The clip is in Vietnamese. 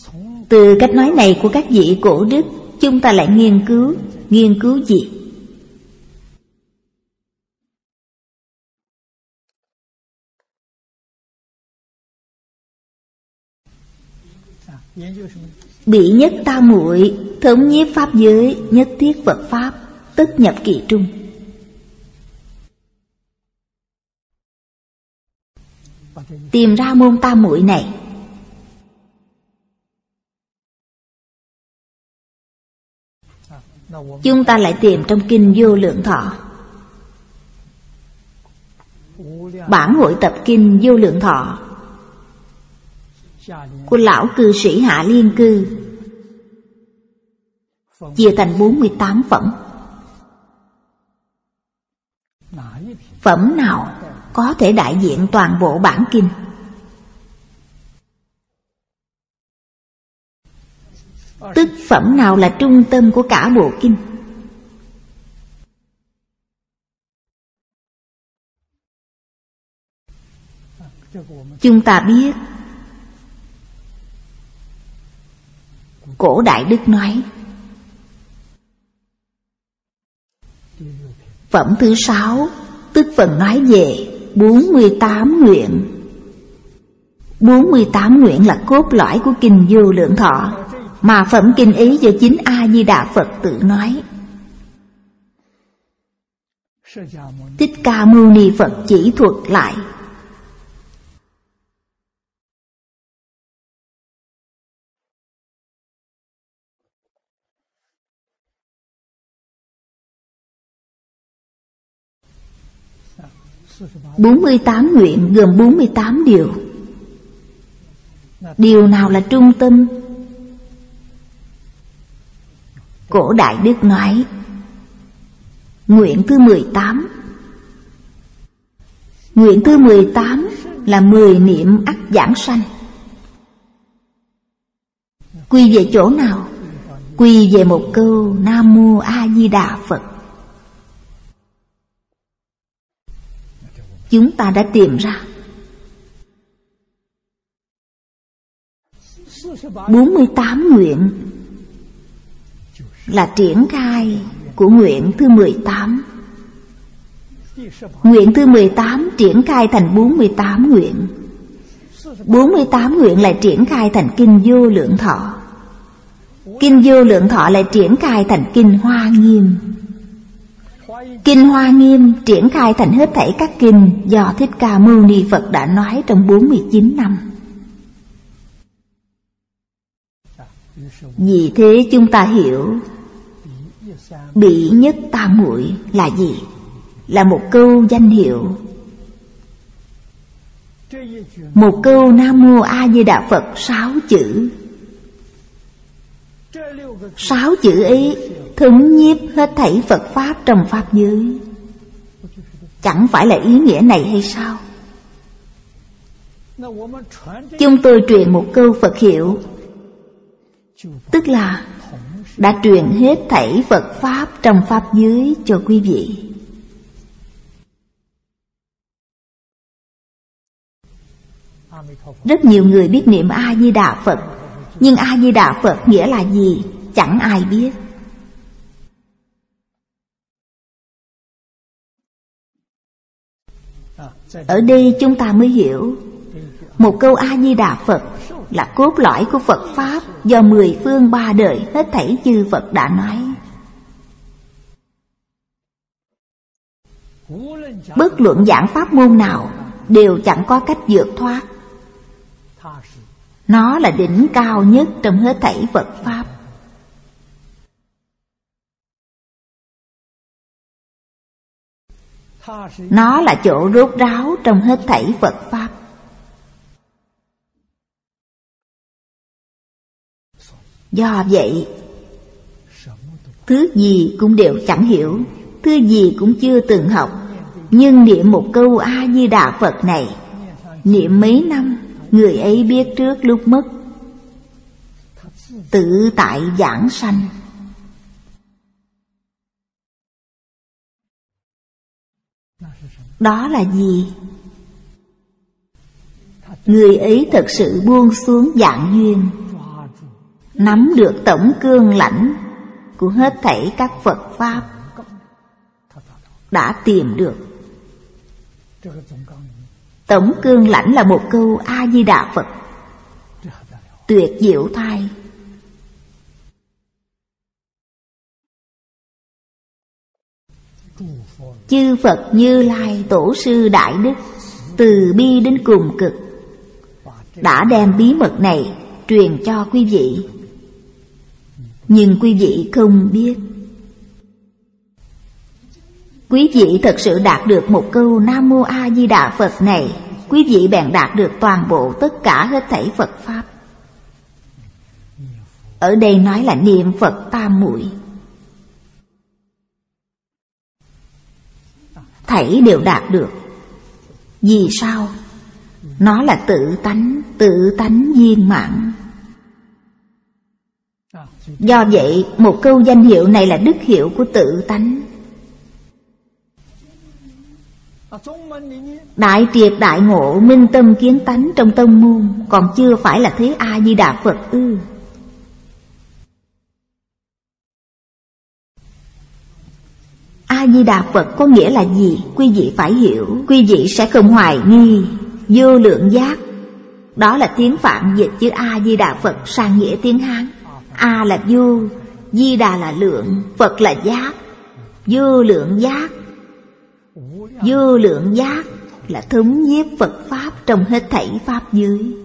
Từ cách nói này của các vị cổ đức, chúng ta lại nghiên cứu gì? Bị nhất tam muội, thống nhiếp pháp giới, nhất thiết Phật pháp, tất nhập kỳ trung. Tìm ra môn tam muội này. Chúng ta lại tìm trong kinh Vô Lượng Thọ. Bản hội tập kinh Vô Lượng Thọ của lão cư sĩ Hạ Liên Cư chia thành 48 phẩm. Phẩm nào có thể đại diện toàn bộ bản kinh? Tức phẩm nào là trung tâm của cả bộ kinh? Chúng ta biết Cổ Đại Đức nói phẩm thứ 6 tức phần nói về 48 nguyện. 48 nguyện là cốt lõi của kinh Vô Lượng Thọ, mà phẩm kinh ấy do chính A Di Đà Phật tự nói. Thích Ca Mâu Ni Phật chỉ thuật lại. Bốn 48 nguyện gồm 48 điều. Điều nào là trung tâm? Cổ Đại Đức nói nguyện thứ 18. Nguyện thứ 18 là 10 niệm ắt giảng sanh. Quy về chỗ nào? Quy về một câu Nam Mô A Di Đà Phật. Chúng ta đã tìm ra 48 nguyện là triển khai của nguyện thứ 18. Nguyện thứ 18 triển khai thành 48 nguyện. 48 nguyện lại triển khai thành kinh Vô Lượng Thọ. Kinh Vô Lượng Thọ lại triển khai thành kinh Hoa Nghiêm. Kinh Hoa Nghiêm triển khai thành hết thảy các kinh do Thích Ca Mâu Ni Phật đã nói trong 49 năm. Vì thế chúng ta hiểu Bỉ Nhất Tam Muội là gì? Là một câu danh hiệu. Một câu Nam Mô A Di Đà Phật 6 chữ. 6 chữ ấy thống nhiếp hết thảy Phật Pháp trong Pháp giới. Chẳng phải là ý nghĩa này hay sao? Chúng tôi truyền một câu Phật hiệu, tức là đã truyền hết thảy Phật Pháp trong Pháp giới cho quý vị. Rất nhiều người biết niệm A Di Đà Phật, nhưng A Di Đà Phật nghĩa là gì? Chẳng ai biết. Ở đây chúng ta mới hiểu một câu A Di Đà Phật là cốt lõi của Phật Pháp do 10 phương 3 đời hết thảy chư Phật đã nói. Bất luận giảng pháp môn nào đều chẳng có cách vượt thoát. Nó là đỉnh cao nhất trong hết thảy Phật Pháp. Nó là chỗ rốt ráo trong hết thảy Phật Pháp. Do vậy, thứ gì cũng đều chẳng hiểu, thứ gì cũng chưa từng học, nhưng niệm một câu A Di Đà Phật này, niệm mấy năm, người ấy biết trước lúc mất, tự tại giảng sanh. Đó là gì? Người ấy thật sự buông xuống dạng duyên, nắm được tổng cương lãnh của hết thảy các Phật Pháp, đã tìm được. Tổng cương lãnh là một câu A-di-đà Phật, tuyệt diệu thay. Chư Phật Như Lai Tổ sư Đại Đức từ bi đến cùng cực đã đem bí mật này truyền cho quý vị, nhưng quý vị không biết. Quý vị thật sự đạt được một câu Nam Mô A Di Đà Phật này, quý vị bèn đạt được toàn bộ tất cả hết thảy Phật Pháp. Ở đây nói là niệm Phật tam muội, thảy đều đạt được. Vì sao? Nó là tự tánh viên mãn. Do vậy, một câu danh hiệu này là đức hiệu của tự tánh. Đại triệt đại ngộ, minh tâm kiến tánh trong tông môn còn chưa phải là thế A Di Đà Phật ư? A Di Đà Phật có nghĩa là gì? Quý vị phải hiểu, quý vị sẽ không hoài nghi. Vô lượng giác, đó là tiếng Phạn dịch chữ A Di Đà Phật sang nghĩa tiếng Hán. A là vô, Di Đà là lượng, Phật là giác. Vô lượng giác, vô lượng giác là thống nhiếp Phật Pháp trong hết thảy Pháp giới.